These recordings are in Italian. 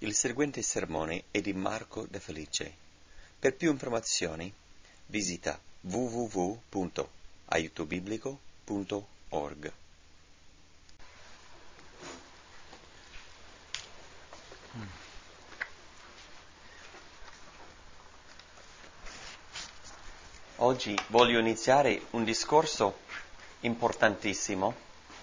Il seguente sermone è di Marco De Felice. Per più informazioni visita www.aiutobiblico.org. Oggi voglio iniziare un discorso importantissimo.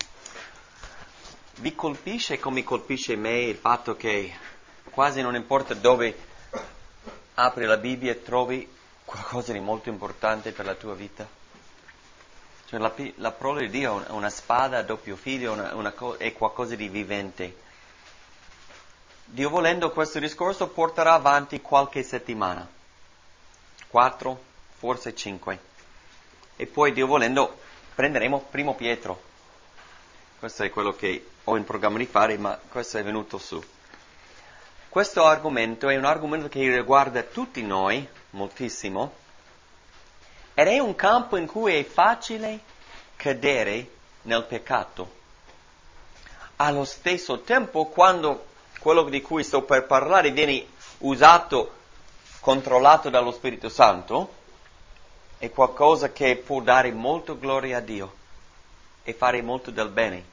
Vi colpisce come colpisce me il fatto che quasi non importa dove apri la Bibbia e trovi qualcosa di molto importante per la tua vita? Cioè la parola di Dio è una spada a doppio filo, è qualcosa di vivente. Dio volendo questo discorso porterà avanti qualche settimana, 4, forse 5. E poi Dio volendo prenderemo Primo Pietro. Questo è quello che ho in programma di fare, ma questo è venuto su. Questo argomento è un argomento che riguarda tutti noi, moltissimo, ed è un campo in cui è facile cadere nel peccato. Allo stesso tempo, quando quello di cui sto per parlare viene usato, controllato dallo Spirito Santo, è qualcosa che può dare molto gloria a Dio e fare molto del bene.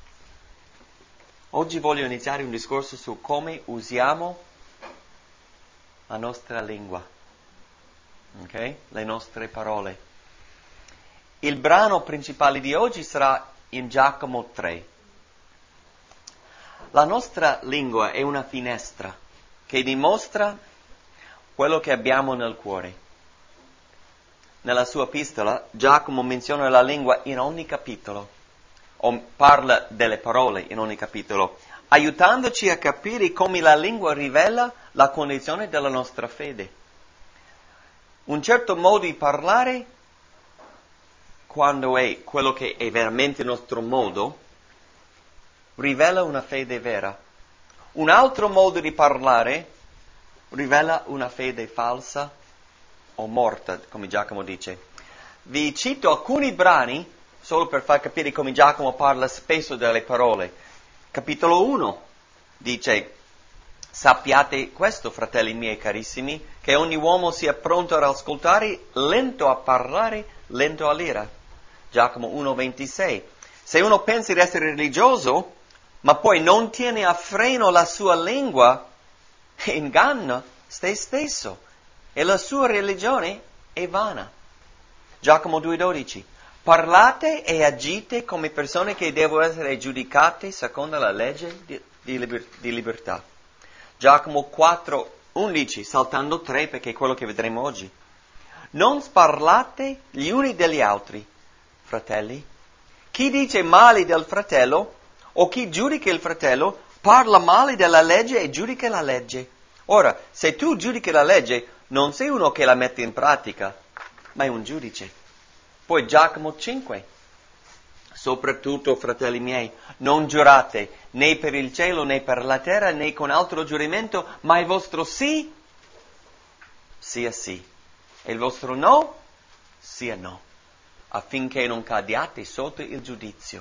Oggi voglio iniziare un discorso su come usiamo la nostra lingua, ok? Le nostre parole. Il brano principale di oggi sarà in Giacomo 3. La nostra lingua è una finestra che dimostra quello che abbiamo nel cuore. Nella sua epistola, Giacomo menziona la lingua in ogni capitolo, o parla delle parole in ogni capitolo, aiutandoci a capire come la lingua rivela la condizione della nostra fede. Un certo modo di parlare, quando è quello che è veramente il nostro modo, rivela una fede vera. Un altro modo di parlare rivela una fede falsa o morta, come Giacomo dice. Vi cito alcuni brani solo per far capire come Giacomo parla spesso delle parole. Capitolo 1 dice: sappiate questo, fratelli miei carissimi, che ogni uomo sia pronto ad ascoltare, lento a parlare, lento all'ira. Giacomo 1,26. Se uno pensa di essere religioso, ma poi non tiene a freno la sua lingua, inganna se stesso e la sua religione è vana. Giacomo 2,12. Parlate e agite come persone che devono essere giudicate secondo la legge di libertà. Giacomo 4,11, saltando 3 perché è quello che vedremo oggi. Non sparlate gli uni degli altri, fratelli. Chi dice male del fratello o chi giudica il fratello parla male della legge e giudica la legge. Ora, se tu giudichi la legge, non sei uno che la mette in pratica, ma è un giudice. Poi Giacomo 5. Soprattutto, fratelli miei, non giurate né per il cielo né per la terra né con altro giuramento, ma il vostro sì sia sì e il vostro no sia no, affinché non cadiate sotto il giudizio.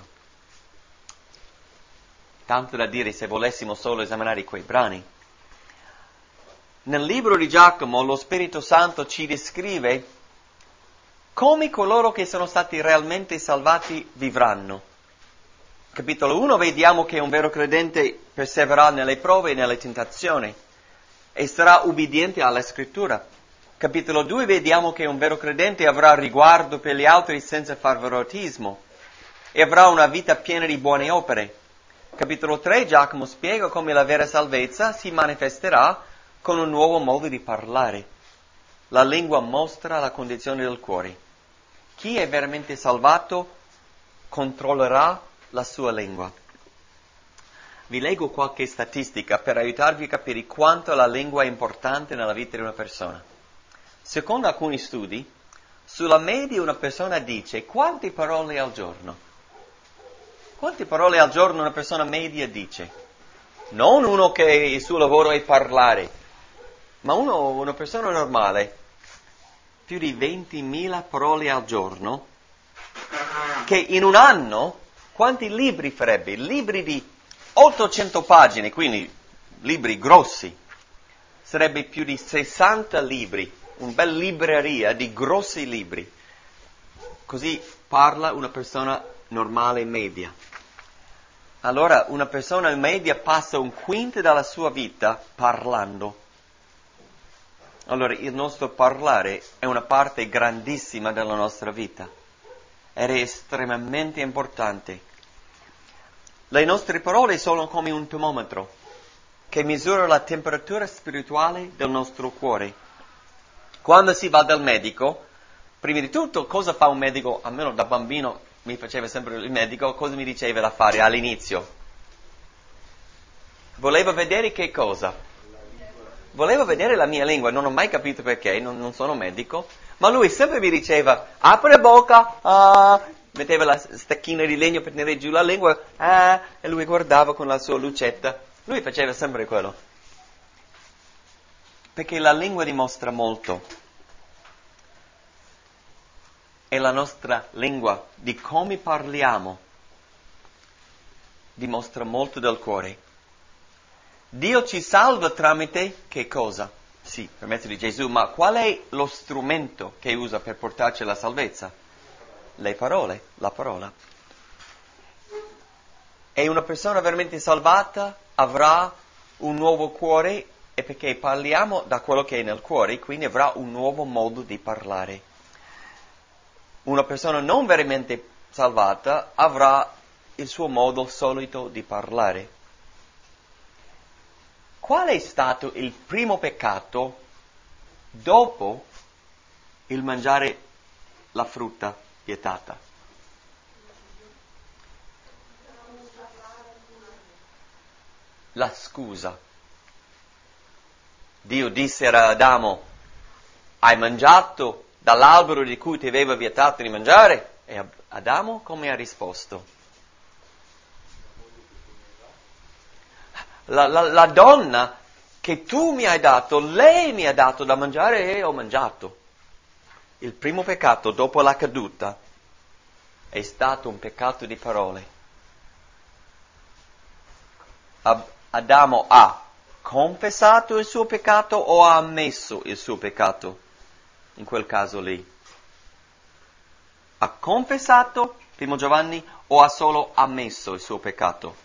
Tanto da dire, se volessimo solo esaminare quei brani. Nel libro di Giacomo lo Spirito Santo ci descrive come coloro che sono stati realmente salvati vivranno. Capitolo 1 vediamo che un vero credente persevererà nelle prove e nelle tentazioni e sarà ubbidiente alla scrittura. Capitolo 2 vediamo che un vero credente avrà riguardo per gli altri senza far favoritismo e avrà una vita piena di buone opere. Capitolo 3 Giacomo spiega come la vera salvezza si manifesterà con un nuovo modo di parlare. La lingua mostra la condizione del cuore. Chi è veramente salvato controllerà la sua lingua. Vi leggo qualche statistica per aiutarvi a capire quanto la lingua è importante nella vita di una persona. Secondo alcuni studi, sulla media una persona dice quante parole al giorno? Quante parole al giorno una persona media dice? Non uno che il suo lavoro è parlare, ma una persona normale. Più di 20.000 parole al giorno, che in un anno, quanti libri farebbe? Libri di 800 pagine, quindi libri grossi. Sarebbe più di 60 libri, una bella libreria di grossi libri. Così parla una persona normale media. Allora una persona media passa un quinto della sua vita parlando. Allora il nostro parlare è una parte grandissima della nostra vita ed è estremamente importante. Le nostre parole sono come un termometro che misura la temperatura spirituale del nostro cuore. Quando si va dal medico, prima di tutto cosa fa un medico? Almeno da bambino mi faceva sempre il medico, cosa mi diceva da fare all'inizio? Voleva vedere che cosa? Voleva vedere la mia lingua, non ho mai capito perché, non sono medico, ma lui sempre mi diceva, apri la bocca, metteva la stecchina di legno per tenere giù la lingua, e lui guardava con la sua lucetta. Lui faceva sempre quello. Perché la lingua dimostra molto. E la nostra lingua, di come parliamo, dimostra molto del cuore. Dio ci salva tramite che cosa? Sì, per mezzo di Gesù, ma qual è lo strumento che usa per portarci alla salvezza? Le parole, la parola. E una persona veramente salvata avrà un nuovo cuore, e perché parliamo da quello che è nel cuore, quindi avrà un nuovo modo di parlare. Una persona non veramente salvata avrà il suo modo solito di parlare. Qual è stato il primo peccato dopo il mangiare la frutta vietata? La scusa. Dio disse a Adamo, hai mangiato dall'albero di cui ti aveva vietato di mangiare? E Adamo come ha risposto? La donna che tu mi hai dato, lei mi ha dato da mangiare e ho mangiato. Il primo peccato dopo la caduta è stato un peccato di parole. Adamo ha confessato il suo peccato o ha ammesso il suo peccato? In quel caso lì. Ha confessato, primo Giovanni, o ha solo ammesso il suo peccato?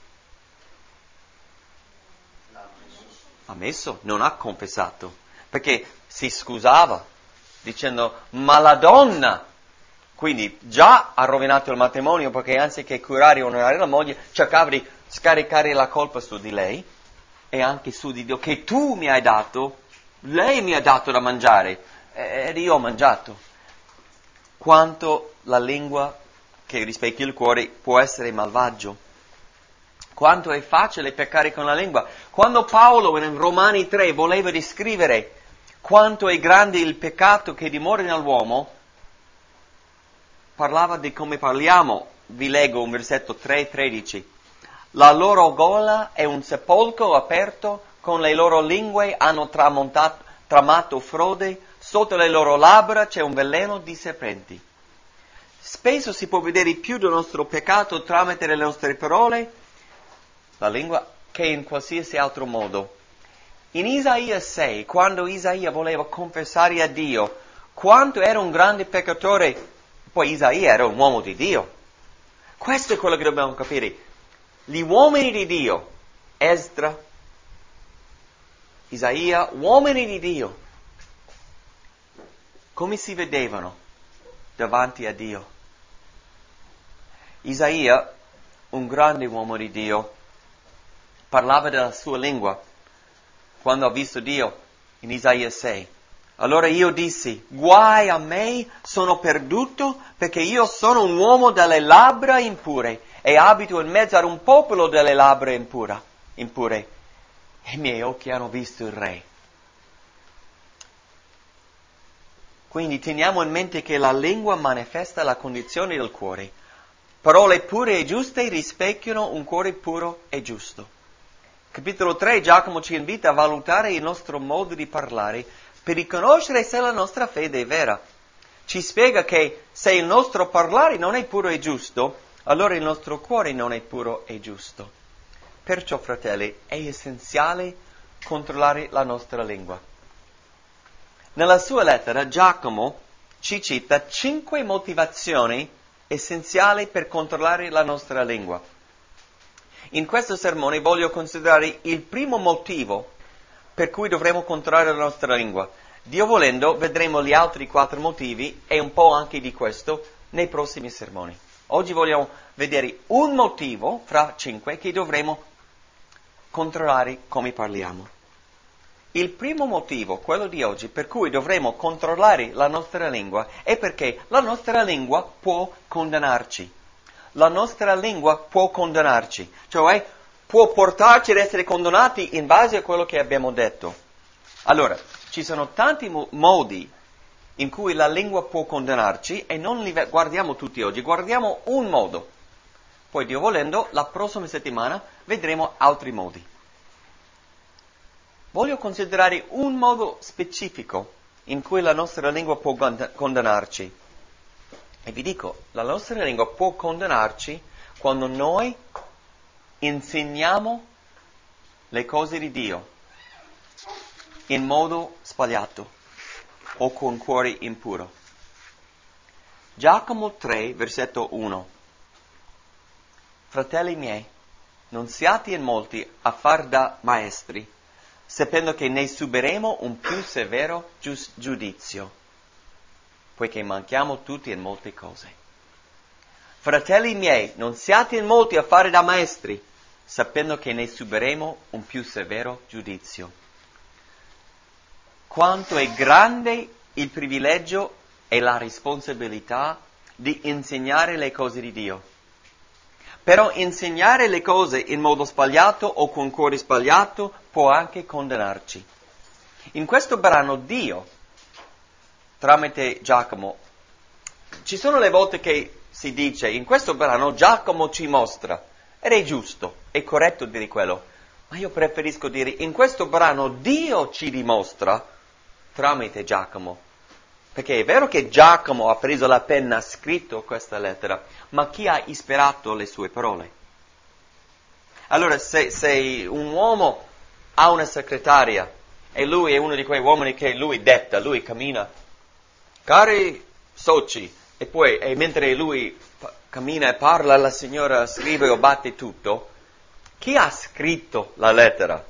Ammesso, non ha confessato, perché si scusava dicendo ma la donna, quindi già ha rovinato il matrimonio perché anziché curare e onorare la moglie cercava di scaricare la colpa su di lei e anche su di Dio, che tu mi hai dato, lei mi ha dato da mangiare ed io ho mangiato. Quanto la lingua che rispecchia il cuore può essere malvagio. Quanto è facile peccare con la lingua. Quando Paolo in Romani 3 voleva descrivere quanto è grande il peccato che dimora nell'uomo, parlava di come parliamo. Vi leggo un versetto 3:13. La loro gola è un sepolcro aperto, con le loro lingue hanno tramato frode, sotto le loro labbra c'è un veleno di serpenti. Spesso si può vedere più del nostro peccato tramite le nostre parole, la lingua, che in qualsiasi altro modo. In Isaia 6, quando Isaia voleva confessare a Dio quanto era un grande peccatore, poi Isaia era un uomo di Dio. Questo è quello che dobbiamo capire. Gli uomini di Dio, Esdra, Isaia, uomini di Dio, come si vedevano davanti a Dio? Isaia, un grande uomo di Dio, parlava della sua lingua quando ha visto Dio in Isaia 6. Allora io dissi, guai a me, sono perduto perché io sono un uomo dalle labbra impure e abito in mezzo ad un popolo dalle labbra impure e i miei occhi hanno visto il Re. Quindi teniamo in mente che la lingua manifesta la condizione del cuore. Parole pure e giuste rispecchiano un cuore puro e giusto. Capitolo 3, Giacomo ci invita a valutare il nostro modo di parlare per riconoscere se la nostra fede è vera. Ci spiega che se il nostro parlare non è puro e giusto, allora il nostro cuore non è puro e giusto. Perciò, fratelli, è essenziale controllare la nostra lingua. Nella sua lettera Giacomo ci cita 5 motivazioni essenziali per controllare la nostra lingua. In questo sermone voglio considerare il primo motivo per cui dovremo controllare la nostra lingua. Dio volendo, vedremo gli altri 4 motivi e un po' anche di questo nei prossimi sermoni. Oggi vogliamo vedere un motivo fra 5 che dovremo controllare come parliamo. Il primo motivo, quello di oggi, per cui dovremo controllare la nostra lingua è perché la nostra lingua può condannarci. La nostra lingua può condannarci, cioè può portarci ad essere condannati in base a quello che abbiamo detto. Allora, ci sono tanti modi in cui la lingua può condannarci e non li guardiamo tutti oggi, guardiamo un modo. Poi, Dio volendo, la prossima settimana vedremo altri modi. Voglio considerare un modo specifico in cui la nostra lingua può condannarci. E vi dico, la nostra lingua può condannarci quando noi insegniamo le cose di Dio in modo sbagliato o con cuore impuro. Giacomo 3, versetto 1. Fratelli miei, non siate in molti a far da maestri, sapendo che ne subiremo un più severo giudizio, poiché manchiamo tutti in molte cose. Fratelli miei, non siate in molti a fare da maestri, sapendo che ne subiremo un più severo giudizio. Quanto è grande il privilegio e la responsabilità di insegnare le cose di Dio. Però insegnare le cose in modo sbagliato o con cuore sbagliato può anche condannarci. In questo brano Dio, tramite Giacomo, ci sono le volte che si dice, in questo brano Giacomo ci mostra, ed è giusto, è corretto dire quello, ma io preferisco dire, in questo brano Dio ci dimostra, tramite Giacomo. Perché è vero che Giacomo ha preso la penna, ha scritto questa lettera, ma chi ha ispirato le sue parole? Allora, se un uomo ha una segretaria e lui è uno di quei uomini che lui detta, lui cammina, cari soci, e poi mentre lui cammina e parla, la signora scrive o batte tutto, chi ha scritto la lettera?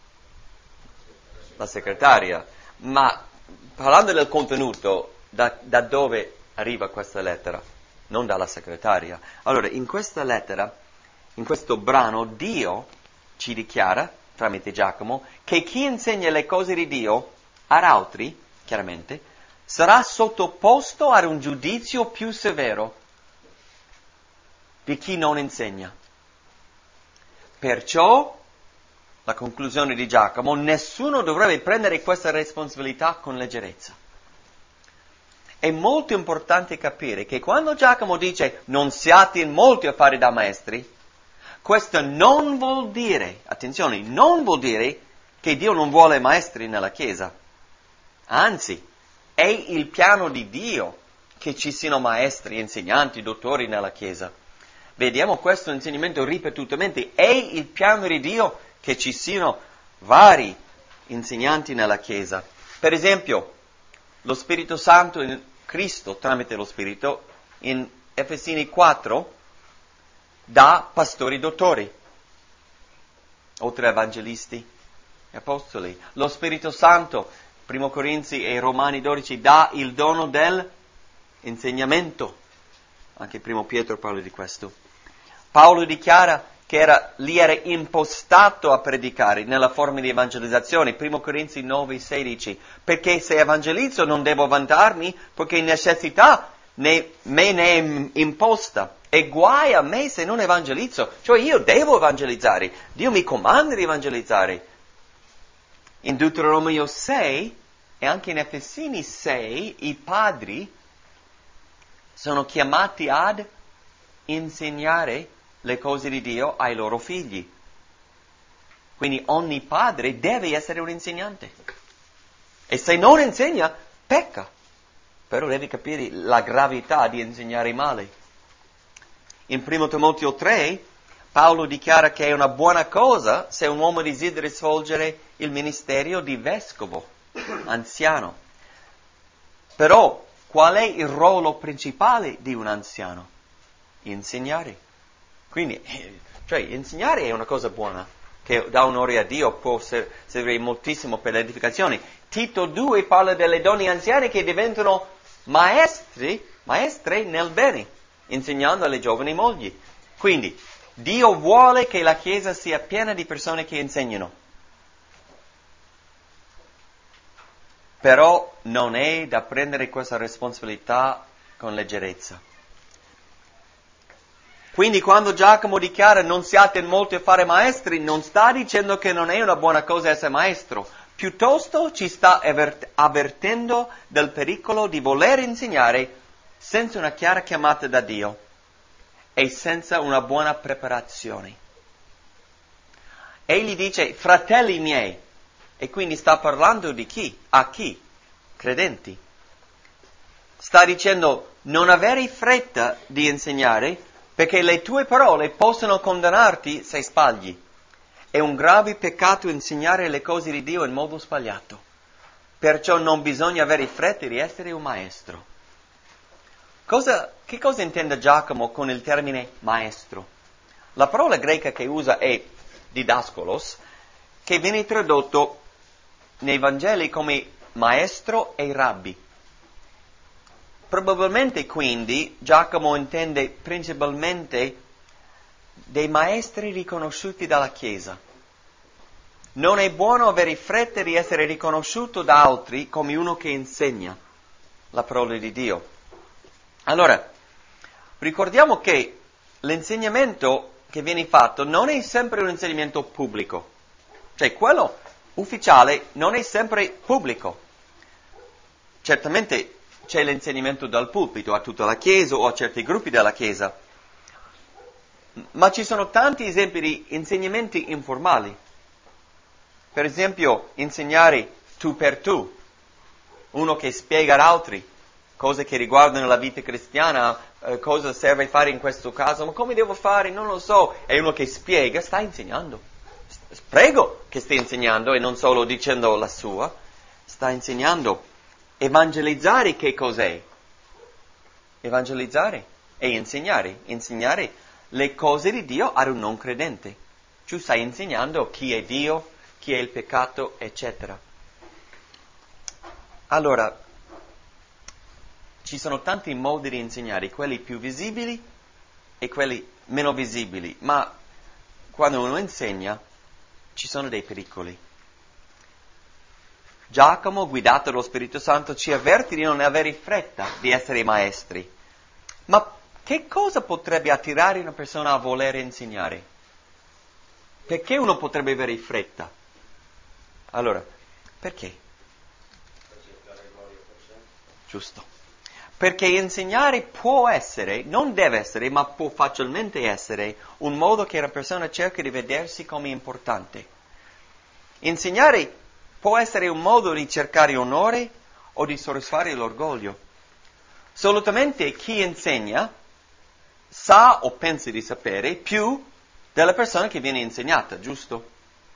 La segretaria. Ma parlando del contenuto, da dove arriva questa lettera? Non dalla segretaria. Allora, in questa lettera, in questo brano, Dio ci dichiara, tramite Giacomo, che chi insegna le cose di Dio ad altri, chiaramente, sarà sottoposto ad un giudizio più severo di chi non insegna. Perciò, la conclusione di Giacomo, nessuno dovrebbe prendere questa responsabilità con leggerezza. È molto importante capire che quando Giacomo dice non siate in molti a fare da maestri, questo non vuol dire, attenzione, non vuol dire che Dio non vuole maestri nella Chiesa. Anzi, è il piano di Dio che ci siano maestri, insegnanti, dottori nella Chiesa. Vediamo questo insegnamento ripetutamente. È il piano di Dio che ci siano vari insegnanti nella Chiesa. Per esempio, lo Spirito Santo in Cristo, tramite lo Spirito, in Efesini 4, dà pastori dottori, oltre a evangelisti e apostoli. Lo Spirito Santo, 1 Corinzi e Romani 12, dà il dono dell'insegnamento. Anche 1 Pietro parla di questo. Paolo dichiara che era impostato a predicare nella forma di evangelizzazione, 1 Corinzi 9, 16, perché se evangelizzo non devo vantarmi, perché necessità me ne è imposta, e guai a me se non evangelizzo, cioè io devo evangelizzare, Dio mi comanda di evangelizzare. In Deuteronomio 6 e anche in Efesini 6 i padri sono chiamati ad insegnare le cose di Dio ai loro figli. Quindi ogni padre deve essere un insegnante. E se non insegna, pecca. Però devi capire la gravità di insegnare male. In 1 Timoteo 3, Paolo dichiara che è una buona cosa se un uomo desidera svolgere il ministero di vescovo, anziano. Però qual è il ruolo principale di un anziano? Insegnare. Quindi, insegnare è una cosa buona, che dà onore a Dio, può servire moltissimo per l'edificazione. Tito 2 parla delle donne anziane che diventano maestre nel bene, insegnando alle giovani mogli. Quindi, Dio vuole che la Chiesa sia piena di persone che insegnano. Però non è da prendere questa responsabilità con leggerezza. Quindi quando Giacomo dichiara non siate molti a fare maestri, non sta dicendo che non è una buona cosa essere maestro, piuttosto ci sta avvertendo del pericolo di voler insegnare senza una chiara chiamata da Dio e senza una buona preparazione. Egli dice, fratelli miei, e quindi sta parlando di chi? A chi? Credenti. Sta dicendo, non avere fretta di insegnare, perché le tue parole possono condannarti se sbagli. È un grave peccato insegnare le cose di Dio in modo sbagliato. Perciò non bisogna avere fretta di essere un maestro. Che cosa intende Giacomo con il termine maestro? La parola greca che usa è didaskolos, che viene tradotto nei Vangeli come maestro e rabbi. Probabilmente quindi Giacomo intende principalmente dei maestri riconosciuti dalla Chiesa. Non è buono avere fretta di essere riconosciuto da altri come uno che insegna la parola di Dio. Allora, ricordiamo che l'insegnamento che viene fatto non è sempre un insegnamento pubblico. Cioè, quello ufficiale non è sempre pubblico. Certamente c'è l'insegnamento dal pulpito a tutta la Chiesa o a certi gruppi della Chiesa. Ma ci sono tanti esempi di insegnamenti informali. Per esempio, insegnare tu per tu. Uno che spiega ad altri cose che riguardano la vita cristiana, cosa serve fare in questo caso, ma come devo fare, non lo so. E uno che spiega, sta insegnando. Prego che stia insegnando e non solo dicendo la sua, sta insegnando. Evangelizzare che cos'è? Evangelizzare e insegnare le cose di Dio ad un non credente. Tu stai insegnando chi è Dio, chi è il peccato, eccetera. Allora, ci sono tanti modi di insegnare, quelli più visibili e quelli meno visibili, ma quando uno insegna ci sono dei pericoli. Giacomo, guidato dallo Spirito Santo, ci avverte di non avere fretta di essere maestri. Ma che cosa potrebbe attirare una persona a voler insegnare? Perché uno potrebbe avere fretta? Allora, perché? Giusto. Perché insegnare può essere, non deve essere, ma può facilmente essere un modo che la persona cerca di vedersi come importante. Insegnare può essere un modo di cercare onore o di soddisfare l'orgoglio. Solitamente chi insegna sa o pensa di sapere più della persona che viene insegnata, giusto?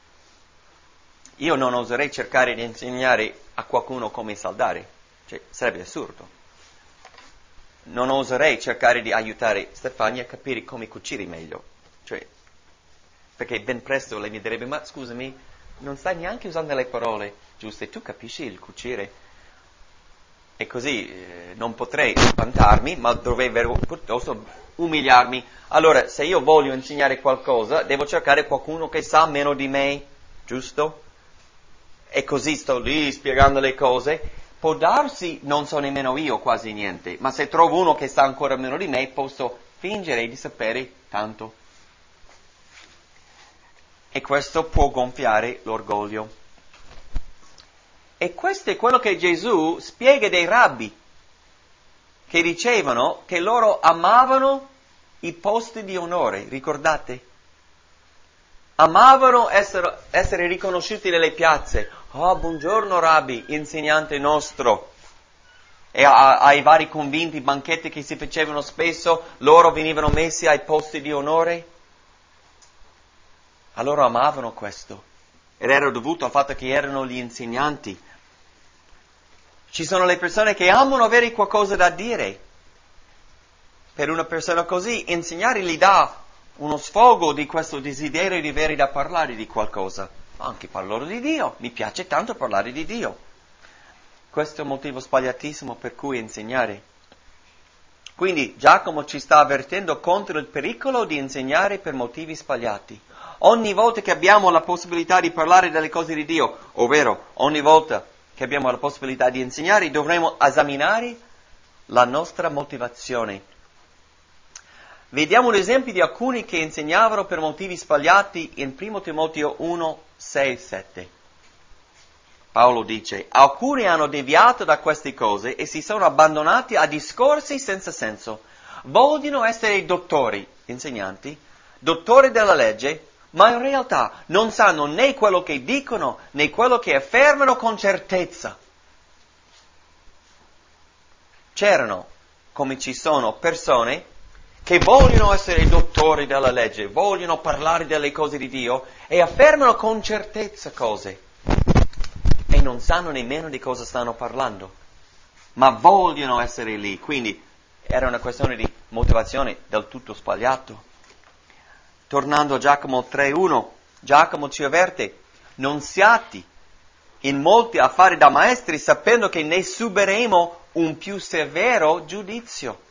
Io non oserei cercare di insegnare a qualcuno come saldare, sarebbe assurdo. Non oserei cercare di aiutare Stefania a capire come cucire meglio, perché ben presto lei mi direbbe, ma scusami, non stai neanche usando le parole giuste, tu capisci il cucire? E così non potrei vantarmi, ma dovrei piuttosto umiliarmi. Allora, se io voglio insegnare qualcosa, devo cercare qualcuno che sa meno di me, giusto? E così sto lì spiegando le cose. Può darsi, non so nemmeno io quasi niente, ma se trovo uno che sa ancora meno di me, posso fingere di sapere tanto. E questo può gonfiare l'orgoglio. E questo è quello che Gesù spiega dei rabbi, che dicevano che loro amavano i posti di onore, ricordate? Amavano essere riconosciuti nelle piazze. Oh, buongiorno rabbi, insegnante nostro. E ai vari convinti, banchetti che si facevano spesso, loro venivano messi ai posti di onore. Loro amavano questo. Ed era dovuto al fatto che erano gli insegnanti. Ci sono le persone che amano avere qualcosa da dire. Per una persona così, insegnare gli dà uno sfogo di questo desiderio di avere da parlare di qualcosa. Anche parlo di Dio, mi piace tanto parlare di Dio. Questo è un motivo sbagliatissimo per cui insegnare. Quindi Giacomo ci sta avvertendo contro il pericolo di insegnare per motivi sbagliati. Ogni volta che abbiamo la possibilità di parlare delle cose di Dio, ovvero ogni volta che abbiamo la possibilità di insegnare, dovremo esaminare la nostra motivazione. Vediamo l'esempio di alcuni che insegnavano per motivi sbagliati in 1 Timoteo 1, 6, 7. Paolo dice: alcuni hanno deviato da queste cose e si sono abbandonati a discorsi senza senso. Vogliono essere dottori, insegnanti, dottori della legge, ma in realtà non sanno né quello che dicono né quello che affermano con certezza. C'erano, come ci sono, persone che vogliono essere dottori della legge, vogliono parlare delle cose di Dio e affermano con certezza cose e non sanno nemmeno di cosa stanno parlando, ma vogliono essere lì. Quindi era una questione di motivazione del tutto sbagliato. Tornando a Giacomo 3.1, Giacomo ci avverte: non siate in molti a fare da maestri sapendo che ne subiremo un più severo giudizio.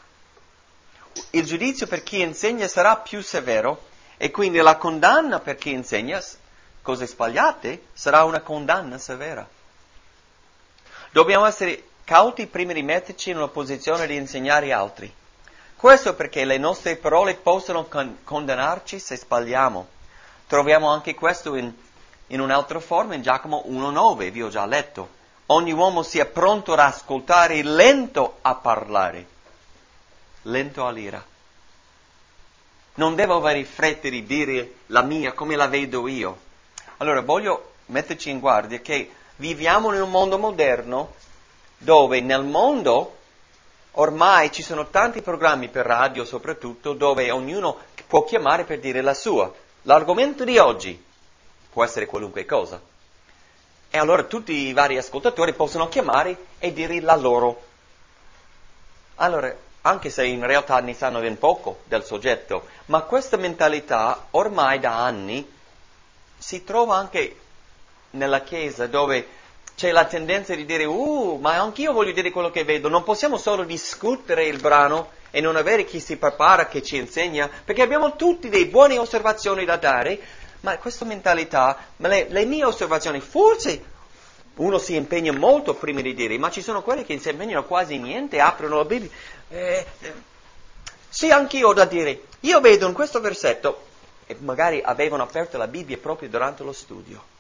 Il giudizio per chi insegna sarà più severo e quindi la condanna per chi insegna cose sbagliate sarà una condanna severa. Dobbiamo essere cauti prima di metterci in una posizione di insegnare altri. Questo perché le nostre parole possono condannarci se sbagliamo. Troviamo anche questo in un'altra forma in Giacomo 1,9, vi ho già letto. Ogni uomo sia pronto ad ascoltare, lento a parlare, lento all'ira. Non devo avere fretta di dire la mia come la vedo io. Allora voglio metterci in guardia che viviamo in un mondo moderno dove nel mondo ormai ci sono tanti programmi per radio soprattutto dove ognuno può chiamare per dire la sua. L'argomento di oggi può essere qualunque cosa. E allora tutti i vari ascoltatori possono chiamare e dire la loro. Allora, anche se in realtà ne sanno ben poco del soggetto, ma questa mentalità ormai da anni si trova anche nella Chiesa dove c'è la tendenza di dire ma anch'io voglio dire quello che vedo, non possiamo solo discutere il brano e non avere chi si prepara, che ci insegna, perché abbiamo tutti delle buone osservazioni da dare, ma questa mentalità, le mie osservazioni, forse uno si impegna molto prima di dire, ma ci sono quelli che si impegnano quasi niente, aprono la Bibbia, sì, anch'io ho da dire, io vedo in questo versetto, e magari avevano aperto la Bibbia proprio durante lo studio.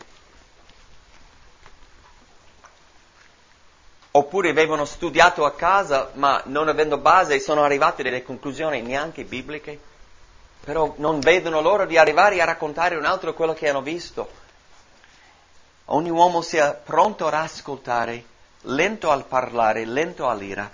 Oppure avevano studiato a casa, ma non avendo base sono arrivati a delle conclusioni neanche bibliche, però non vedono l'ora di arrivare a raccontare un altro quello che hanno visto. Ogni uomo sia pronto ad ascoltare, lento al parlare, lento all'ira.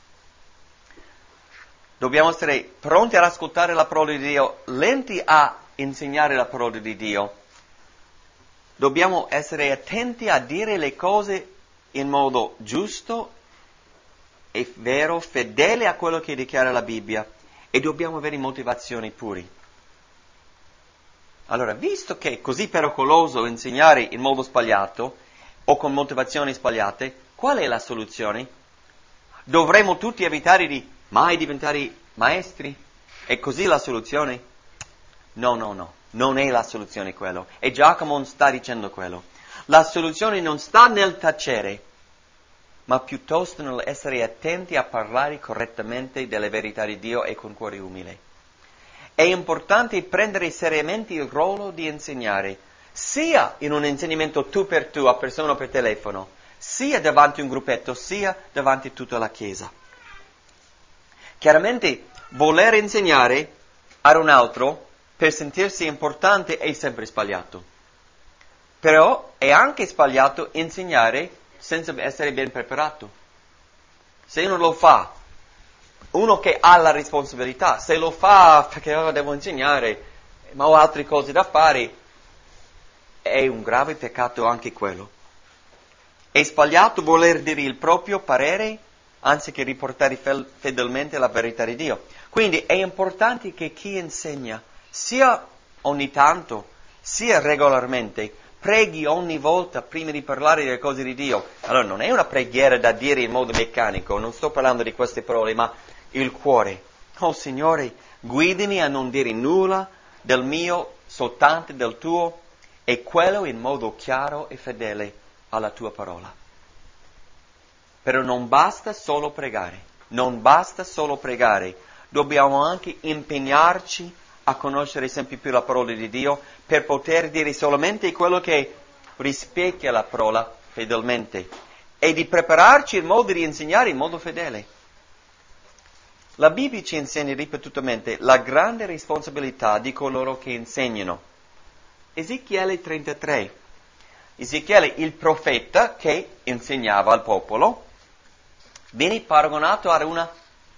Dobbiamo essere pronti ad ascoltare la parola di Dio, lenti a insegnare la parola di Dio. Dobbiamo essere attenti a dire le cose in modo giusto e vero, fedele a quello che dichiara la Bibbia, e dobbiamo avere motivazioni puri. Allora, visto che è così pericoloso insegnare in modo sbagliato o con motivazioni sbagliate, qual è la soluzione? Dovremmo tutti evitare di mai diventare maestri? È così la soluzione? No, non è la soluzione quello. E Giacomo non sta dicendo quello. La soluzione non sta nel tacere, ma piuttosto nell'essere attenti a parlare correttamente delle verità di Dio e con cuore umile. È importante prendere seriamente il ruolo di insegnare, sia in un insegnamento tu per tu, a persona o per telefono, sia davanti a un gruppetto, sia davanti a tutta la Chiesa. Chiaramente, voler insegnare ad un altro per sentirsi importante è sempre sbagliato. Però è anche sbagliato insegnare senza essere ben preparato. Se uno lo fa, uno che ha la responsabilità, se lo fa perché devo insegnare, ma ho altre cose da fare, è un grave peccato anche quello. È sbagliato voler dire il proprio parere anziché riportare fedelmente la verità di Dio. Quindi è importante che chi insegna, sia ogni tanto, sia regolarmente, preghi ogni volta prima di parlare delle cose di Dio. Allora non è una preghiera da dire in modo meccanico, non sto parlando di queste parole, ma il cuore. Oh Signore, guidami a non dire nulla del mio, soltanto del tuo, e quello in modo chiaro e fedele alla tua parola. Però non basta solo pregare, dobbiamo anche impegnarci a conoscere sempre più la parola di Dio per poter dire solamente quello che rispecchia la parola fedelmente e di prepararci in modo di insegnare in modo fedele. La Bibbia ci insegna ripetutamente la grande responsabilità di coloro che insegnano. Ezechiele 33. Ezechiele, il profeta che insegnava al popolo, viene paragonato a un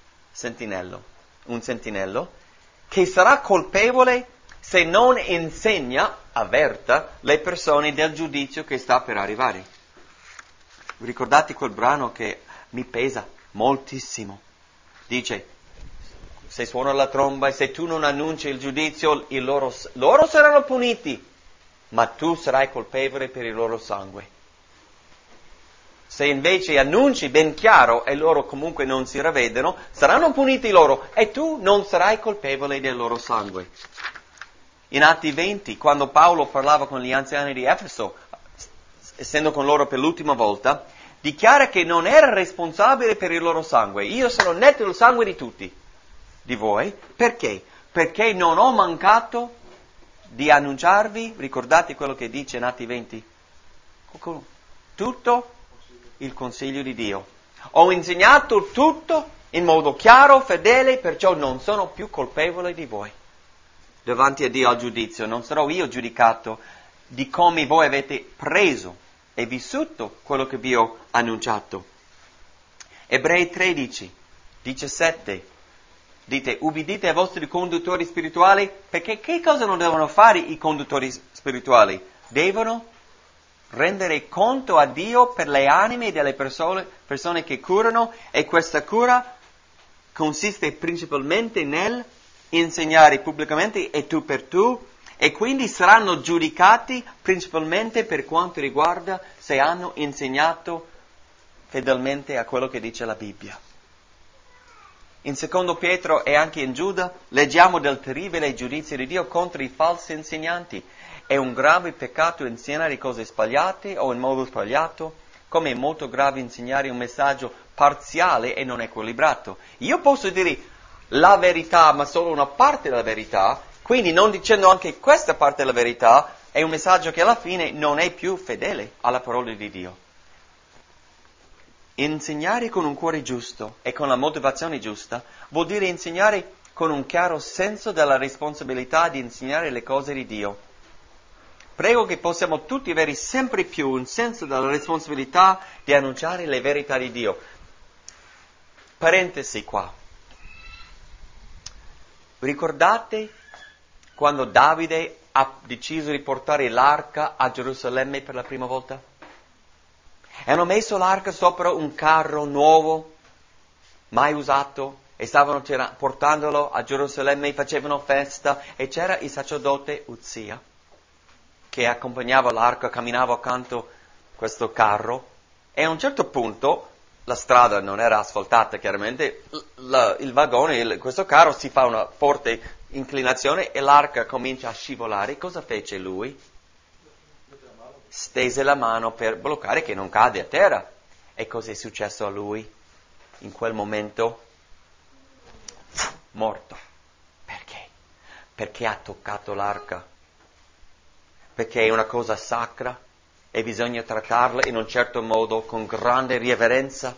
sentinello, che sarà colpevole se non insegna, avverta le persone del giudizio che sta per arrivare. Ricordate quel brano che mi pesa moltissimo? Dice, se suona la tromba e se tu non annunci il giudizio, loro saranno puniti, ma tu sarai colpevole per il loro sangue. Se invece annunci ben chiaro e loro comunque non si ravvedono, saranno puniti loro e tu non sarai colpevole del loro sangue. In Atti 20, quando Paolo parlava con gli anziani di Efeso, essendo con loro per l'ultima volta, dichiara che non era responsabile per il loro sangue. Io sono netto del sangue di tutti, di voi. Perché? Perché non ho mancato di annunciarvi, ricordate quello che dice in Atti 20? Tutto il consiglio di Dio. Ho insegnato tutto in modo chiaro, fedele, perciò non sono più colpevole di voi. Davanti a Dio al giudizio non sarò io giudicato di come voi avete preso e vissuto quello che vi ho annunciato. Ebrei 13, 17. Dite, ubbidite ai vostri conduttori spirituali, perché che cosa non devono fare i conduttori spirituali? Devono rendere conto a Dio per le anime delle persone che curano, e questa cura consiste principalmente nel insegnare pubblicamente e tu per tu, e quindi saranno giudicati principalmente per quanto riguarda se hanno insegnato fedelmente a quello che dice la Bibbia. In secondo Pietro e anche in Giuda leggiamo del terribile giudizio di Dio contro i falsi insegnanti. È un grave peccato insegnare cose sbagliate o in modo sbagliato, come è molto grave insegnare un messaggio parziale e non equilibrato. Io posso dire la verità, ma solo una parte della verità, quindi non dicendo anche questa parte della verità, è un messaggio che alla fine non è più fedele alla parola di Dio. Insegnare con un cuore giusto e con la motivazione giusta vuol dire insegnare con un chiaro senso della responsabilità di insegnare le cose di Dio. Prego che possiamo tutti avere sempre più un senso della responsabilità di annunciare le verità di Dio. Parentesi qua. Ricordate quando Davide ha deciso di portare l'arca a Gerusalemme per la prima volta? Hanno messo l'arca sopra un carro nuovo, mai usato, e stavano portandolo a Gerusalemme, facevano festa, e c'era il sacerdote Uzia che accompagnava l'arca, camminava accanto a questo carro, e a un certo punto la strada non era asfaltata chiaramente, il vagone, questo carro si fa una forte inclinazione e l'arca comincia a scivolare. Cosa fece lui? Stese la mano per bloccare che non cade a terra. E cosa è successo a lui in quel momento? Morto. Perché? Perché ha toccato l'arca. Perché è una cosa sacra e bisogna trattarla in un certo modo, con grande riverenza.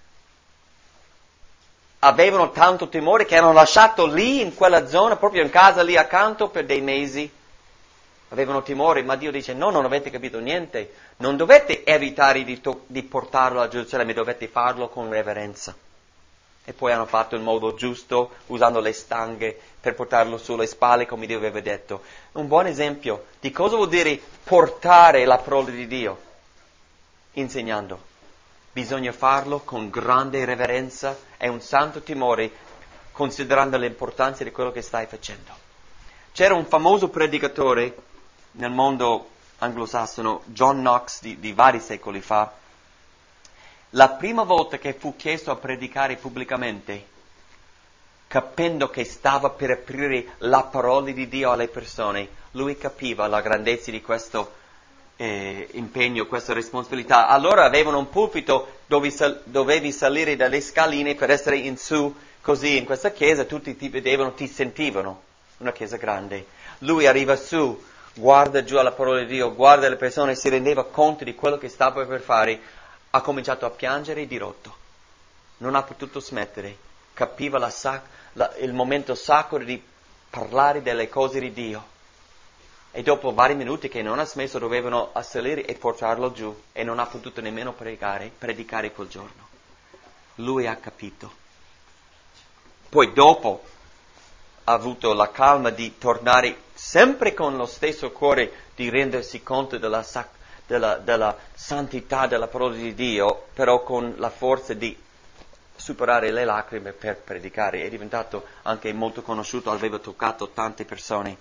Avevano tanto timore che hanno lasciato lì, in quella zona, proprio in casa lì accanto, per dei mesi. Avevano timore, ma Dio dice, no, non avete capito niente. Non dovete evitare di portarlo a Gerusalemme, dovete farlo con reverenza. E poi hanno fatto in modo giusto, usando le stanghe per portarlo sulle spalle, come Dio aveva detto. Un buon esempio di cosa vuol dire portare la parola di Dio, insegnando. Bisogna farlo con grande reverenza e un santo timore, considerando l'importanza di quello che stai facendo. C'era un famoso predicatore nel mondo anglosassone, John Knox, di vari secoli fa. La prima volta che fu chiesto a predicare pubblicamente, capendo che stava per aprire la parola di Dio alle persone, lui capiva la grandezza di questo impegno, questa responsabilità. Allora avevano un pulpito dove dovevi salire dalle scaline per essere in su, così in questa chiesa tutti ti vedevano, ti sentivano, una chiesa grande. Lui arriva su, guarda giù alla parola di Dio, guarda le persone, si rendeva conto di quello che stava per fare, ha cominciato a piangere di rotto. Non ha potuto smettere. Capiva il momento sacro di parlare delle cose di Dio. E dopo vari minuti che non ha smesso, dovevano salire e portarlo giù. E non ha potuto nemmeno predicare quel giorno. Lui ha capito. Poi dopo ha avuto la calma di tornare sempre con lo stesso cuore, di rendersi conto della santità della parola di Dio, però con la forza di superare le lacrime per predicare. È diventato anche molto conosciuto, aveva toccato tante persone.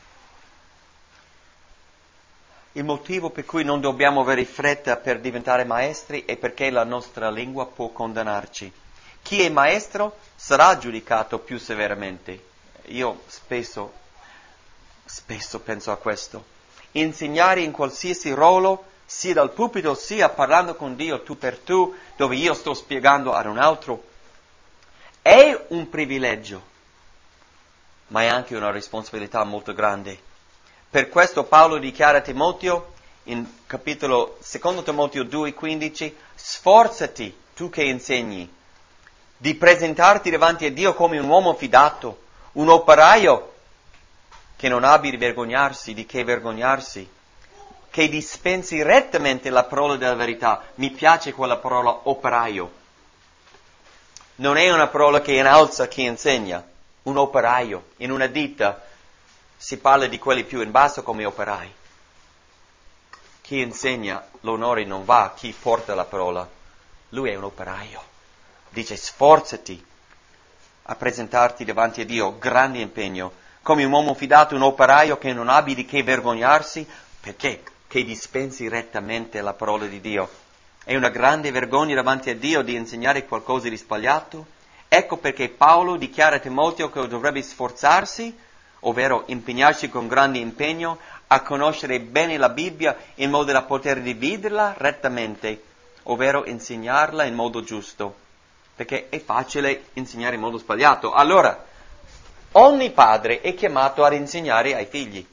Il motivo per cui non dobbiamo avere fretta per diventare maestri è perché la nostra lingua può condannarci. Chi è maestro sarà giudicato più severamente. Io spesso penso a questo. Insegnare in qualsiasi ruolo, sia dal pulpito sia parlando con Dio tu per tu, dove io sto spiegando ad un altro, è un privilegio, ma è anche una responsabilità molto grande. Per questo Paolo dichiara a Timoteo, in capitolo 2 Timoteo 2,15, sforzati, tu che insegni, di presentarti davanti a Dio come un uomo fidato, un operaio che non abbia di vergognarsi, di che vergognarsi, che dispensi rettamente la parola della verità. Mi piace quella parola operaio. Non è una parola che innalza chi insegna, un operaio. In una ditta si parla di quelli più in basso come operai. Chi insegna, l'onore non va a chi porta la parola. Lui è un operaio. Dice sforzati a presentarti davanti a Dio, grande impegno, come un uomo fidato, un operaio che non abbia di che vergognarsi, perché? Che dispensi rettamente la parola di Dio. È una grande vergogna davanti a Dio di insegnare qualcosa di sbagliato. Ecco perché Paolo dichiara a Timoteo che dovrebbe sforzarsi, ovvero impegnarsi con grande impegno, a conoscere bene la Bibbia in modo da poter dividerla rettamente, ovvero insegnarla in modo giusto. Perché è facile insegnare in modo sbagliato. Allora, ogni padre è chiamato ad insegnare ai figli.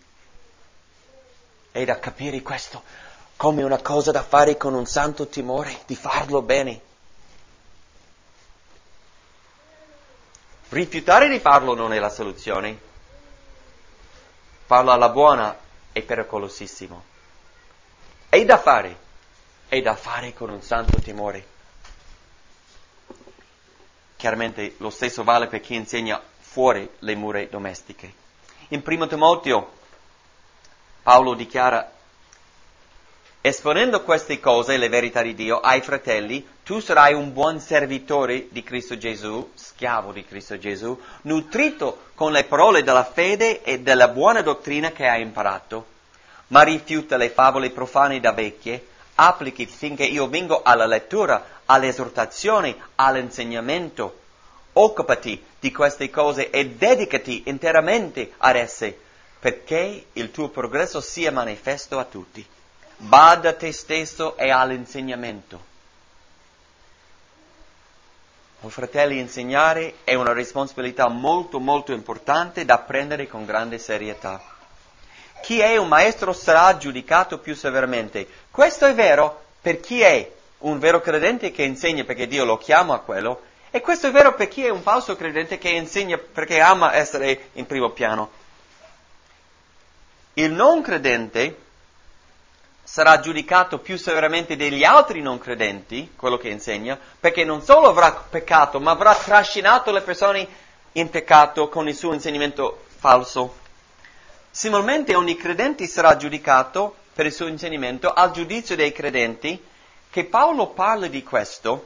E da capire questo come una cosa da fare con un santo timore, di farlo bene. Rifiutare di farlo non è la soluzione. Farlo alla buona è pericolosissimo. È da fare con un santo timore. Chiaramente lo stesso vale per chi insegna fuori le mura domestiche. In 1 Timoteo Paolo dichiara: esponendo queste cose, le verità di Dio, ai fratelli, tu sarai un buon servitore di Cristo Gesù, schiavo di Cristo Gesù, nutrito con le parole della fede e della buona dottrina che hai imparato. Ma rifiuta le favole profane da vecchie, applichi finché io vengo alla lettura, all'esortazione, all'insegnamento. Occupati di queste cose e dedicati interamente ad esse, perché il tuo progresso sia manifesto a tutti. Bada a te stesso e all'insegnamento. Oh, fratelli, insegnare è una responsabilità molto molto importante da prendere con grande serietà. Chi è un maestro sarà giudicato più severamente. Questo è vero per chi è un vero credente che insegna perché Dio lo chiama a quello, e questo è vero per chi è un falso credente che insegna perché ama essere in primo piano. Il non credente sarà giudicato più severamente degli altri non credenti, quello che insegna, perché non solo avrà peccato, ma avrà trascinato le persone in peccato con il suo insegnamento falso. Similmente ogni credente sarà giudicato per il suo insegnamento al giudizio dei credenti, che Paolo parla di questo,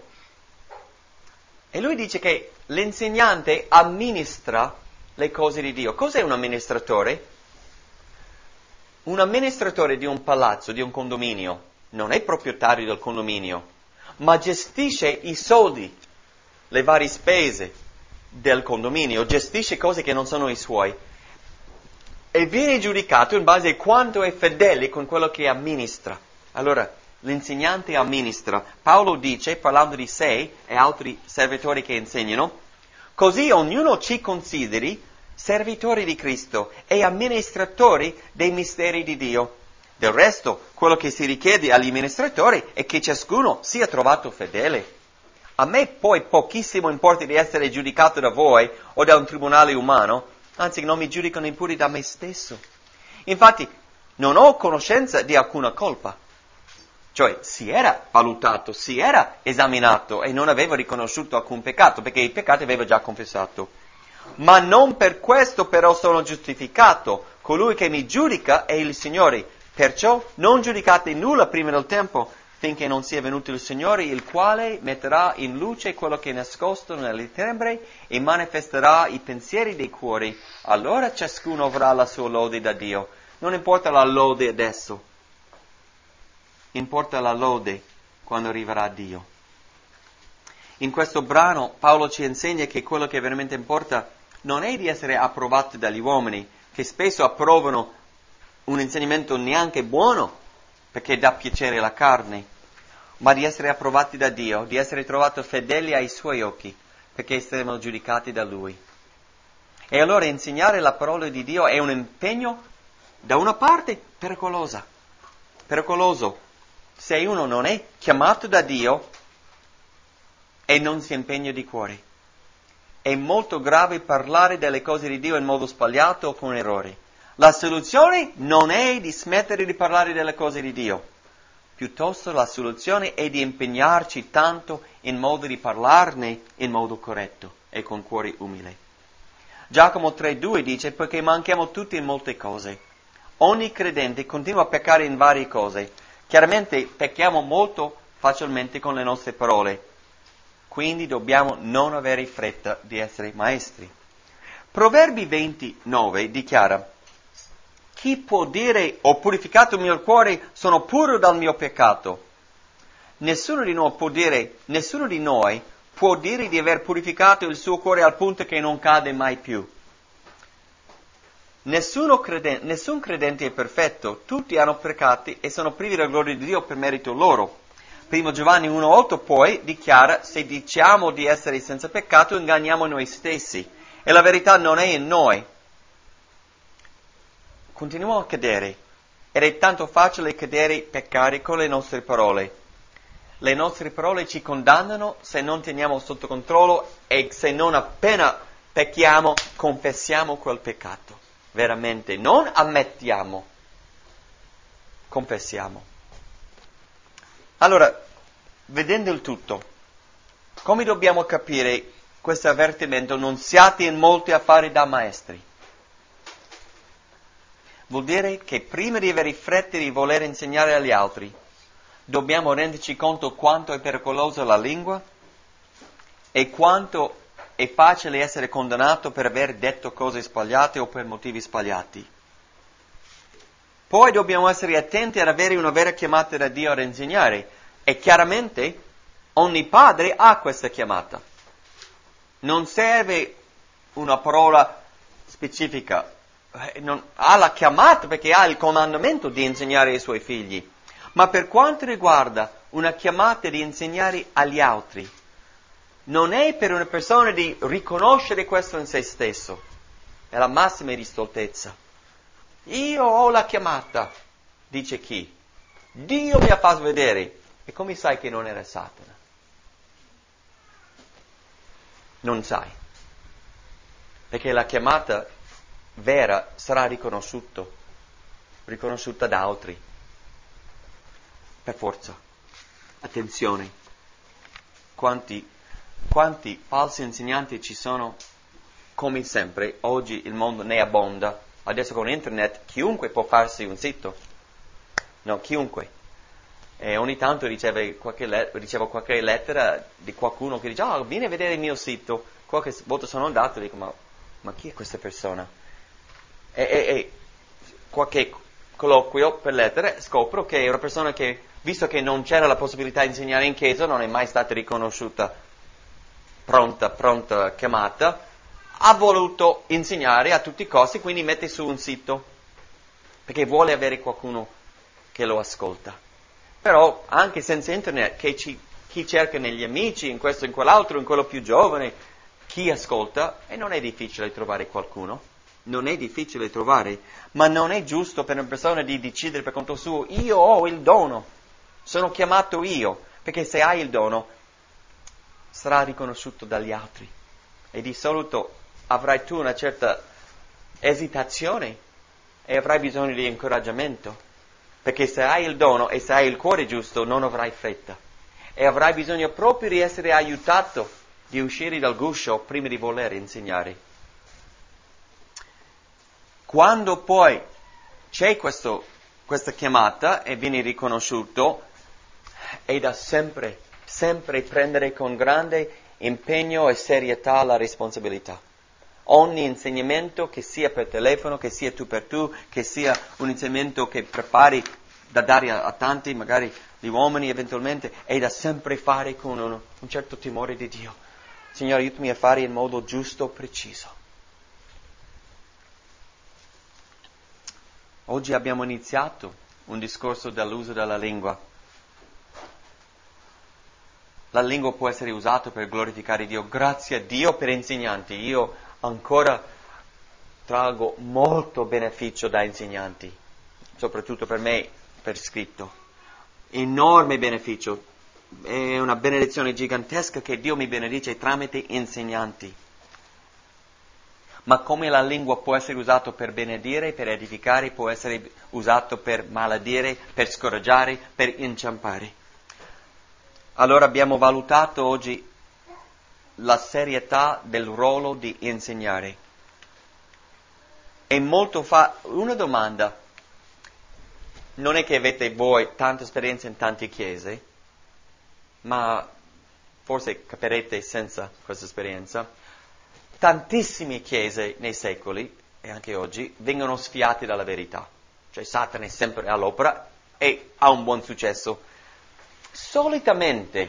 e lui dice che l'insegnante amministra le cose di Dio. Cos'è un amministratore? Un amministratore di un palazzo, di un condominio, non è proprietario del condominio, ma gestisce i soldi, le varie spese del condominio, gestisce cose che non sono i suoi e viene giudicato in base a quanto è fedele con quello che amministra. Allora, l'insegnante amministra. Paolo dice, parlando di sé e altri servitori che insegnano, così ognuno ci consideri servitori di Cristo e amministratori dei misteri di Dio. Del resto, quello che si richiede agli amministratori è che ciascuno sia trovato fedele. A me poi pochissimo importa di essere giudicato da voi o da un tribunale umano, anzi non mi giudicano neppure da me stesso. Infatti, non ho conoscenza di alcuna colpa. Cioè, si era valutato, si era esaminato e non avevo riconosciuto alcun peccato, perché i peccati avevo già confessato. Ma non per questo però sono giustificato. Colui che mi giudica è il Signore. Perciò non giudicate nulla prima del tempo, finché non sia venuto il Signore, il quale metterà in luce quello che è nascosto nelle tenebre e manifesterà i pensieri dei cuori. Allora ciascuno avrà la sua lode da Dio. Non importa la lode adesso, importa la lode quando arriverà Dio. In questo brano Paolo ci insegna che quello che veramente importa non è di essere approvati dagli uomini, che spesso approvano un insegnamento neanche buono, perché dà piacere alla carne, ma di essere approvati da Dio, di essere trovati fedeli ai Suoi occhi, perché saremo giudicati da Lui. E allora insegnare la parola di Dio è un impegno, da una parte, pericoloso. Se uno non è chiamato da Dio e non si impegna di cuore. È molto grave parlare delle cose di Dio in modo sbagliato o con errori. La soluzione non è di smettere di parlare delle cose di Dio. Piuttosto la soluzione è di impegnarci tanto in modo di parlarne in modo corretto e con cuore umile. Giacomo 3,2 dice, perché manchiamo tutti in molte cose. Ogni credente continua a peccare in varie cose. Chiaramente pecchiamo molto facilmente con le nostre parole. Quindi dobbiamo non avere fretta di essere maestri. Proverbi 29 dichiara, chi può dire, ho purificato il mio cuore, sono puro dal mio peccato? Nessuno di noi può dire di aver purificato il suo cuore al punto che non cade mai più. Nessun credente è perfetto, tutti hanno peccati e sono privi della gloria di Dio per merito loro. 1 Giovanni 1,8 poi dichiara, se diciamo di essere senza peccato, inganniamo noi stessi e la verità non è in noi. Continuiamo a cadere ed è tanto facile cadere e peccare con le nostre parole. Le nostre parole ci condannano se non teniamo sotto controllo e se non appena pecchiamo confessiamo quel peccato. Veramente, non ammettiamo, confessiamo. Allora, vedendo il tutto, come dobbiamo capire questo avvertimento? Non siate in molti a fare da maestri. Vuol dire che prima di avere fretta di voler insegnare agli altri, dobbiamo renderci conto quanto è pericolosa la lingua e quanto è facile essere condannato per aver detto cose sbagliate o per motivi sbagliati. Poi dobbiamo essere attenti ad avere una vera chiamata da Dio ad insegnare. E chiaramente ogni padre ha questa chiamata. Non serve una parola specifica. Ha la chiamata perché ha il comandamento di insegnare ai suoi figli. Ma per quanto riguarda una chiamata di insegnare agli altri, non è per una persona di riconoscere questo in se stesso. È la massima di stoltezza. Io ho la chiamata, dice chi? Dio mi ha fatto vedere. E come sai che non era Satana? Non sai. Perché la chiamata vera sarà riconosciuta da altri. per forza. Attenzione, quanti falsi insegnanti ci sono, come sempre, oggi il mondo ne abbonda. Adesso con internet chiunque può farsi un sito, no, chiunque. E ogni tanto ricevo qualche lettera di qualcuno che dice, vieni a vedere il mio sito. Qualche volta sono andato e dico, ma chi è questa persona? E qualche colloquio per lettere scopro che è una persona che, visto che non c'era la possibilità di insegnare in chiesa, non è mai stata riconosciuta pronta chiamata, ha voluto insegnare a tutti i costi, quindi mette su un sito, perché vuole avere qualcuno che lo ascolta. Però anche senza internet, chi cerca negli amici, in questo, in quell'altro, in quello più giovane, chi ascolta, e non è difficile trovare qualcuno, non è difficile trovare, ma non è giusto per una persona di decidere per conto suo, io ho il dono, sono chiamato io, perché se hai il dono sarà riconosciuto dagli altri e di solito avrai tu una certa esitazione e avrai bisogno di incoraggiamento, perché se hai il dono e se hai il cuore giusto non avrai fretta e avrai bisogno proprio di essere aiutato, di uscire dal guscio prima di voler insegnare. Quando poi c'è questa chiamata e viene riconosciuto, è da sempre prendere con grande impegno e serietà la responsabilità. Ogni insegnamento, che sia per telefono, che sia tu per tu, che sia un insegnamento che prepari da dare a tanti, magari gli uomini eventualmente, è da sempre fare con un certo timore di Dio. Signore, aiutami a fare in modo giusto, preciso. Oggi abbiamo iniziato un discorso dell'uso della lingua. La lingua può essere usata per glorificare Dio. Grazie a Dio per insegnanti. Io ancora traggo molto beneficio da insegnanti, soprattutto per me, per scritto. Enorme beneficio. È una benedizione gigantesca che Dio mi benedice tramite insegnanti. Ma come la lingua può essere usata per benedire, per edificare, può essere usato per maledire, per scoraggiare, per inciampare. Allora abbiamo valutato oggi la serietà del ruolo di insegnare. È molto una domanda. Non è che avete voi tanta esperienza in tante chiese, ma forse capirete senza questa esperienza. Tantissime chiese nei secoli, e anche oggi, vengono sfiate dalla verità. Cioè Satana è sempre all'opera e ha un buon successo. Solitamente,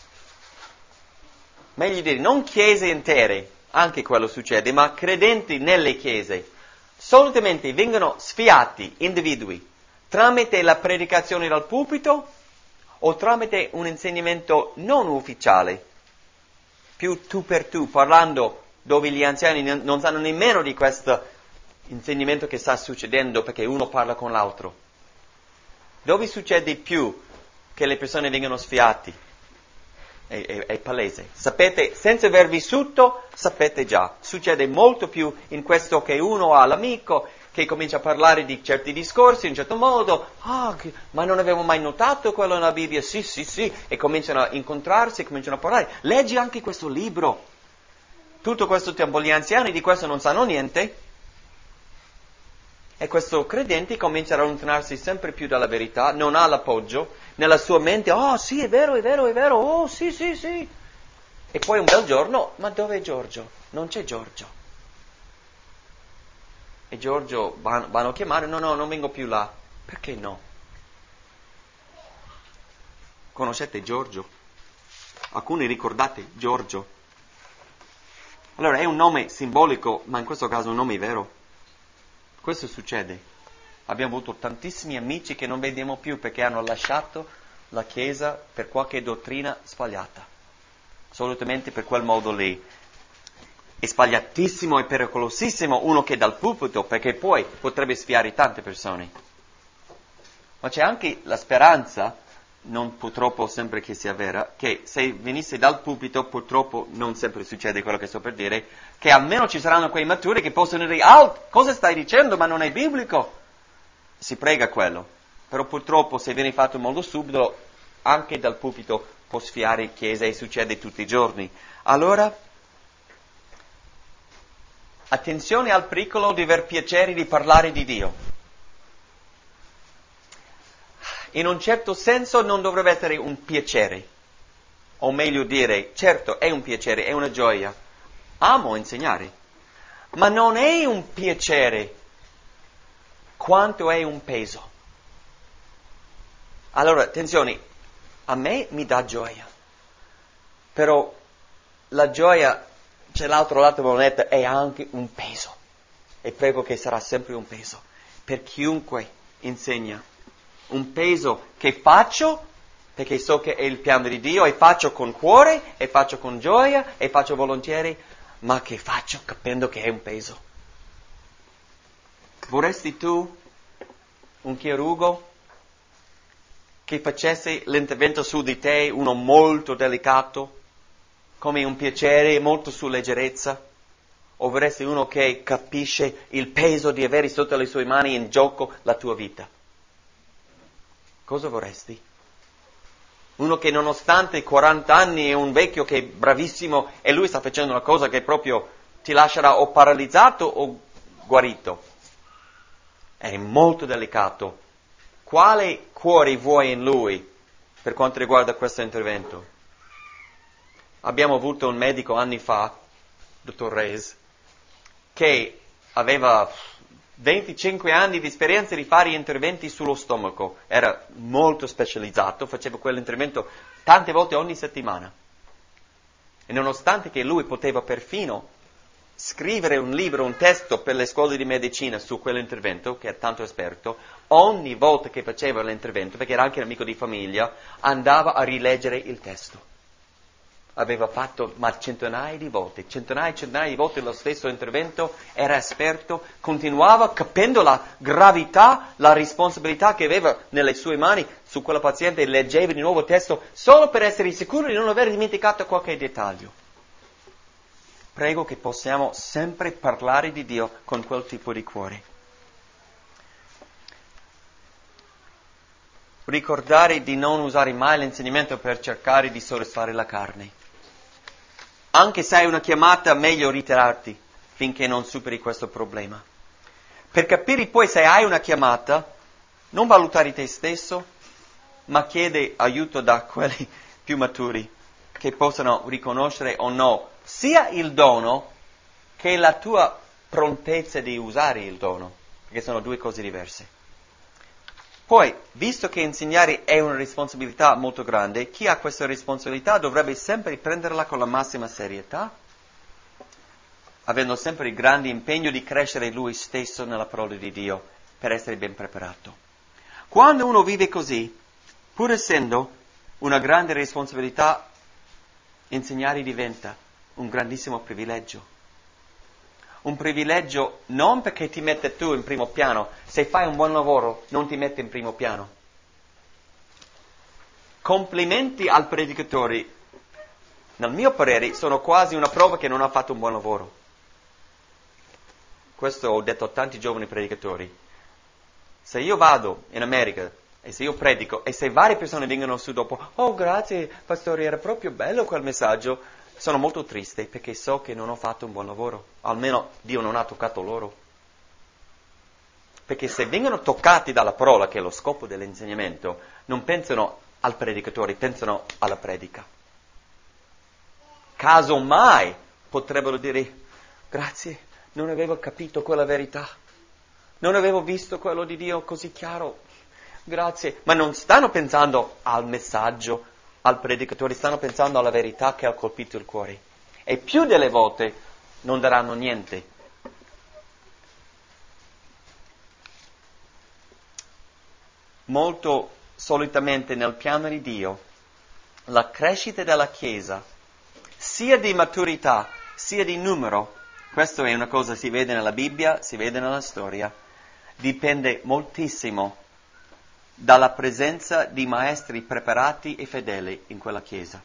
meglio dire, non chiese intere, anche quello succede, ma credenti nelle chiese, solitamente vengono sfiati individui tramite la predicazione dal pulpito o tramite un insegnamento non ufficiale, più tu per tu, parlando dove gli anziani non sanno nemmeno di questo insegnamento che sta succedendo perché uno parla con l'altro. Dove succede più che le persone vengono sfiati? È palese. Sapete, senza aver vissuto, sapete già. Succede molto più in questo che uno ha l'amico che comincia a parlare di certi discorsi in un certo modo. Ma non avevo mai notato quello nella Bibbia. Sì. E cominciano a incontrarsi, cominciano a parlare. Leggi anche questo libro. Tutto questo tempo gli anziani di questo non sanno niente. E questo credente comincia a allontanarsi sempre più dalla verità, non ha l'appoggio, nella sua mente, sì, è vero, sì. E poi un bel giorno, ma dov'è Giorgio? Non c'è Giorgio. E Giorgio vanno a chiamare, no, non vengo più là. Perché no? Conoscete Giorgio? Alcuni ricordate Giorgio? Allora è un nome simbolico, ma in questo caso un nome vero. Questo succede. Abbiamo avuto tantissimi amici che non vediamo più perché hanno lasciato la Chiesa per qualche dottrina sbagliata. Solitamente per quel modo lì. È sbagliatissimo e pericolosissimo uno che dal pulpito, perché poi potrebbe sfiare tante persone. Ma c'è anche la speranza, non purtroppo sempre che sia vera, che se venisse dal pulpito, purtroppo non sempre succede quello che sto per dire, che almeno ci saranno quei maturi che possono dire, cosa stai dicendo, ma non è biblico? Si prega quello. Però purtroppo se viene fatto in modo subdolo, anche dal pulpito può sfiare chiesa e succede tutti i giorni. Allora, attenzione al pericolo di aver piacere di parlare di Dio. In un certo senso non dovrebbe essere un piacere, o meglio dire, certo è un piacere, è una gioia. Amo insegnare, ma non è un piacere quanto è un peso. Allora, attenzione, a me mi dà gioia, però la gioia, c'è l'altro lato della moneta, è anche un peso. E prego che sarà sempre un peso per chiunque insegna. Un peso che faccio perché so che è il piano di Dio e faccio con cuore e faccio con gioia e faccio volentieri, ma che faccio capendo che è un peso. Vorresti tu un chirurgo che facesse l'intervento su di te, uno molto delicato, come un piacere, molto su leggerezza? O vorresti uno che capisce il peso di avere sotto le sue mani in gioco la tua vita? Cosa vorresti? Uno che nonostante 40 anni è un vecchio che è bravissimo e lui sta facendo una cosa che proprio ti lascerà o paralizzato o guarito. È molto delicato. Quale cuore vuoi in lui per quanto riguarda questo intervento? Abbiamo avuto un medico anni fa, dottor Reyes, che aveva 25 anni di esperienza di fare interventi sullo stomaco. Era molto specializzato, faceva quell'intervento tante volte ogni settimana. E nonostante che lui poteva perfino scrivere un libro, un testo per le scuole di medicina su quell'intervento, che è tanto esperto, ogni volta che faceva l'intervento, perché era anche un amico di famiglia, andava a rileggere il testo. Aveva fatto centinaia di volte di volte lo stesso intervento, era esperto, continuava capendo la gravità, la responsabilità che aveva nelle sue mani su quella paziente e leggeva di nuovo il testo solo per essere sicuro di non aver dimenticato qualche dettaglio. Prego che possiamo sempre parlare di Dio con quel tipo di cuore. Ricordare di non usare mai l'insegnamento per cercare di soddisfare la carne. Anche se hai una chiamata, meglio ritirarti finché non superi questo problema. Per capire poi se hai una chiamata, non valutare te stesso, ma chiede aiuto da quelli più maturi che possano riconoscere o no sia il dono che la tua prontezza di usare il dono, perché sono due cose diverse. Poi, visto che insegnare è una responsabilità molto grande, chi ha questa responsabilità dovrebbe sempre prenderla con la massima serietà, avendo sempre il grande impegno di crescere lui stesso nella parola di Dio per essere ben preparato. Quando uno vive così, pur essendo una grande responsabilità, insegnare diventa un grandissimo privilegio. Un privilegio non perché ti mette tu in primo piano. Se fai un buon lavoro non ti mette in primo piano. Complimenti al predicatore, nel mio parere, sono quasi una prova che non ha fatto un buon lavoro. Questo ho detto a tanti giovani predicatori. Se io vado in America e se io predico e se varie persone vengono su dopo, oh grazie pastore, era proprio bello quel messaggio, sono molto triste perché so che non ho fatto un buon lavoro, almeno Dio non ha toccato loro. Perché se vengono toccati dalla parola, che è lo scopo dell'insegnamento, non pensano al predicatore, pensano alla predica. Casomai potrebbero dire, grazie, non avevo capito quella verità, non avevo visto quello di Dio così chiaro, grazie. Ma non stanno pensando al messaggio, al predicatore, stanno pensando alla verità che ha colpito il cuore. E più delle volte non daranno niente. Molto solitamente nel piano di Dio, la crescita della Chiesa, sia di maturità, sia di numero, questa è una cosa che si vede nella Bibbia, si vede nella storia, dipende moltissimo dalla presenza di maestri preparati e fedeli in quella Chiesa.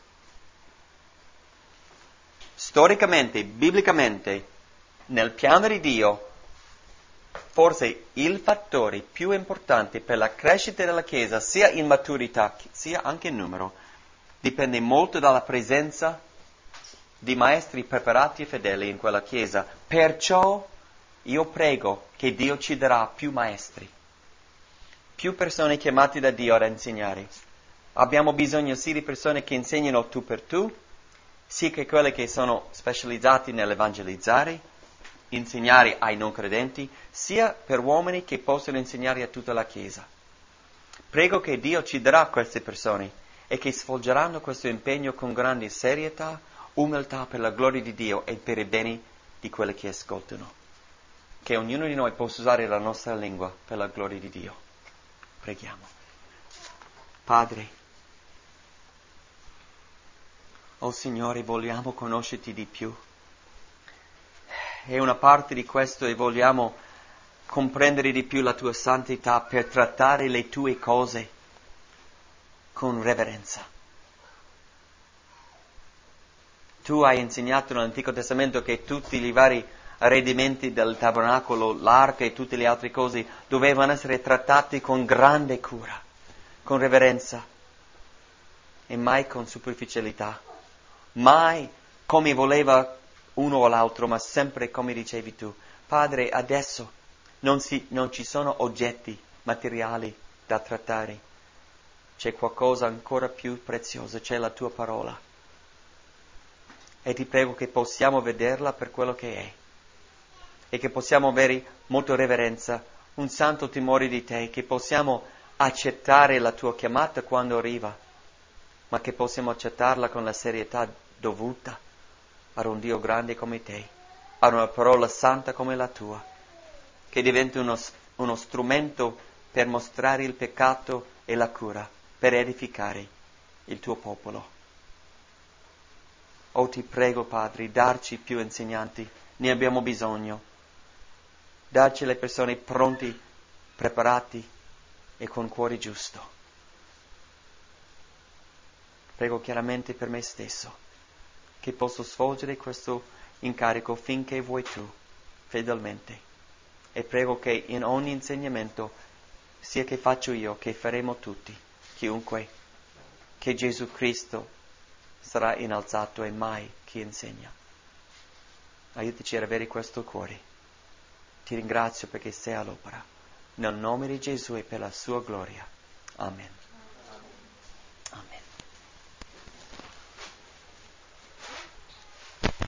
Storicamente, biblicamente, nel piano di Dio, forse il fattore più importante per la crescita della Chiesa, sia in maturità sia anche in numero, dipende molto dalla presenza di maestri preparati e fedeli in quella Chiesa. Perciò io prego che Dio ci darà più maestri, più persone chiamate da Dio ad insegnare. Abbiamo bisogno sia di persone che insegnano tu per tu, sia che quelle che sono specializzati nell'evangelizzare, insegnare ai non credenti, sia per uomini che possono insegnare a tutta la Chiesa. Prego che Dio ci darà queste persone e che svolgeranno questo impegno con grande serietà, umiltà per la gloria di Dio e per il bene di quelli che ascoltano. Che ognuno di noi possa usare la nostra lingua per la gloria di Dio. Preghiamo. Padre, oh Signore, vogliamo conoscerti di più. È una parte di questo e vogliamo comprendere di più la tua santità per trattare le tue cose con reverenza. Tu hai insegnato nell'Antico Testamento che tutti i vari arredamenti del tabernacolo, l'arca e tutte le altre cose dovevano essere trattati con grande cura, con reverenza e mai con superficialità, mai come voleva uno o l'altro, ma sempre come dicevi tu. Padre, adesso non ci sono oggetti materiali da trattare, c'è qualcosa ancora più prezioso, c'è la tua parola. E ti prego che possiamo vederla per quello che è e che possiamo avere molta reverenza, un santo timore di te, che possiamo accettare la tua chiamata quando arriva, ma che possiamo accettarla con la serietà dovuta ad un Dio grande come te, ad una parola santa come la tua, che diventi uno strumento per mostrare il peccato e la cura, per edificare il tuo popolo. Oh, ti prego, Padre, darci più insegnanti, ne abbiamo bisogno. Darci le persone pronti, preparati e con cuore giusto. Prego chiaramente per me stesso, che posso svolgere questo incarico finché vuoi tu, fedelmente. E prego che in ogni insegnamento, sia che faccio io, che faremo tutti, chiunque, che Gesù Cristo sarà innalzato e mai chi insegna. Aiutaci ad avere questo cuore. Ti ringrazio perché sei all'opera. Nel nome di Gesù e per la sua gloria. Amen.